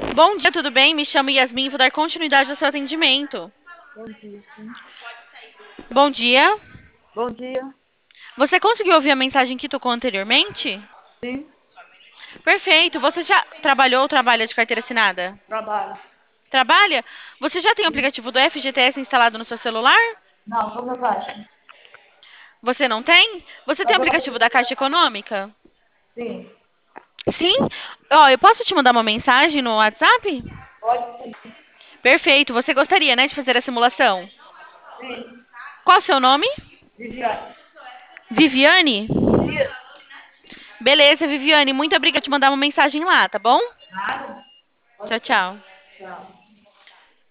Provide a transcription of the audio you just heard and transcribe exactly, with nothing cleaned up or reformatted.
Bom dia, tudo bem? Me chamo Yasmin e vou dar continuidade ao seu atendimento. Bom dia, sim. Bom dia. Bom dia, Você conseguiu ouvir a mensagem que tocou anteriormente? sim. Perfeito. Você já trabalhou ou trabalha de carteira assinada? Trabalho. Trabalha? Você já tem o Sim. aplicativo do F G T S instalado no seu celular? Não, sou da Caixa. Você não tem? Você tem o Mas eu aplicativo da Caixa Econômica? sim. Sim? Ó, eu posso te mandar uma mensagem no WhatsApp? Pode sim. Perfeito. Você gostaria, né, de fazer a simulação? Sim. Qual o seu nome? Viviane. Viviane? Isso. Beleza, Viviane. Muito obrigada por te mandar uma mensagem lá, tá bom? Nada. Pode Tchau, ser. tchau. Tchau.